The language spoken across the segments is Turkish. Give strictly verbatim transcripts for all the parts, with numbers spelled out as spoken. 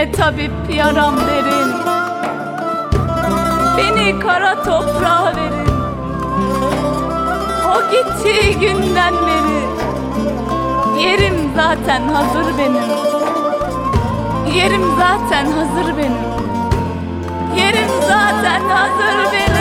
Değme tabip yaram derin, beni kara toprağa verin. O gittiği günden beri yerim zaten hazır benim. Yerim zaten hazır benim. Yerim zaten hazır benim.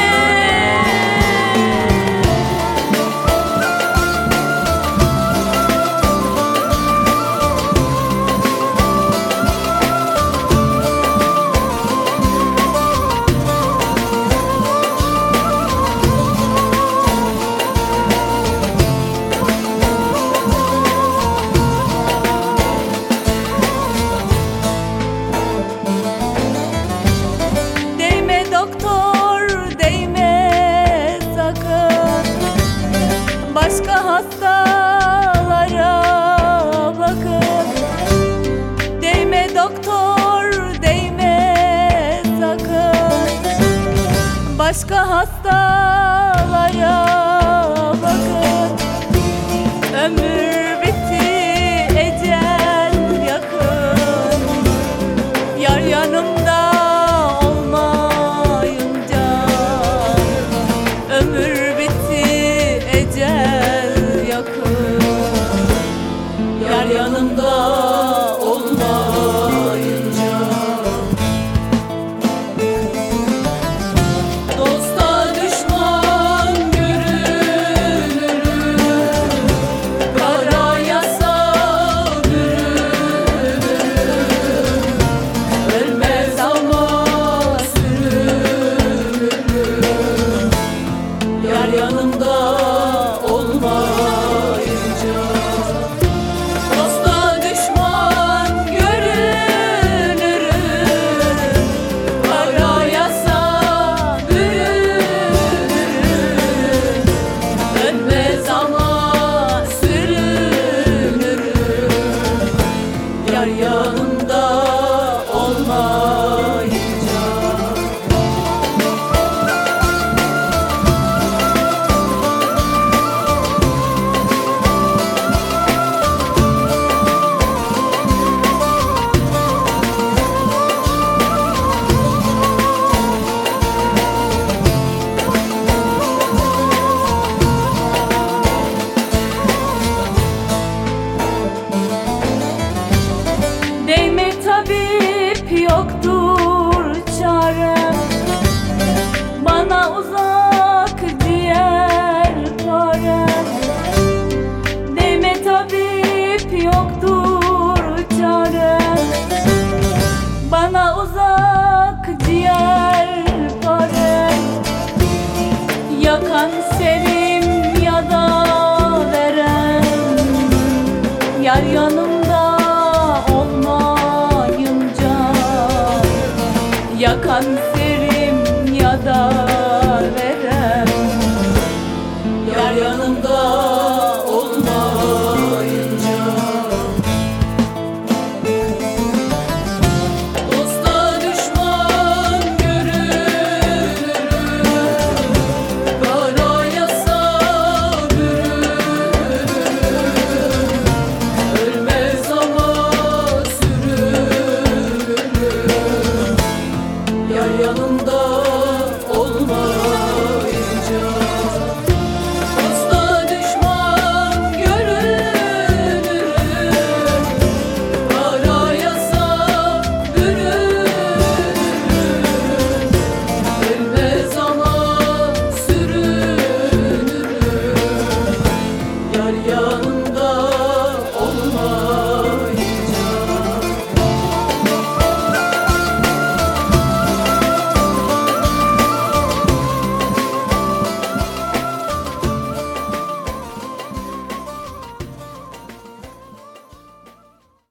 Başka hastalara bakın. Değme doktor, değme sakın. Başka hastalara bakın. Ömür bitti, ecel yakın. Yar yanımda olmayınca ömür bitti, ecel yakın. Yar yanımda olmayınca dosta düşman görünürüm. Kara yasa bürünürüm. Ölmez ama sürünürüm. Yar yanımda olmayınca dosta düşman görünürüm. Kara yasa bürünürüm. Ölmez ama sürünürüm. Yar yanımda olmayınca. Değme tabip yoktur çarem, bana uzak ciğer parem. Değme tabip yoktur çarem, bana uzak ciğer parem. Ya kanserim ya da verem, yar yanımda olmayınca. Ya kanserim ya da verem, yar yanımda olmayınca. Dosta düşman görünürüm. Kara yasa bürünürüm. Ölmez ama sürünürüm. Yar yanımda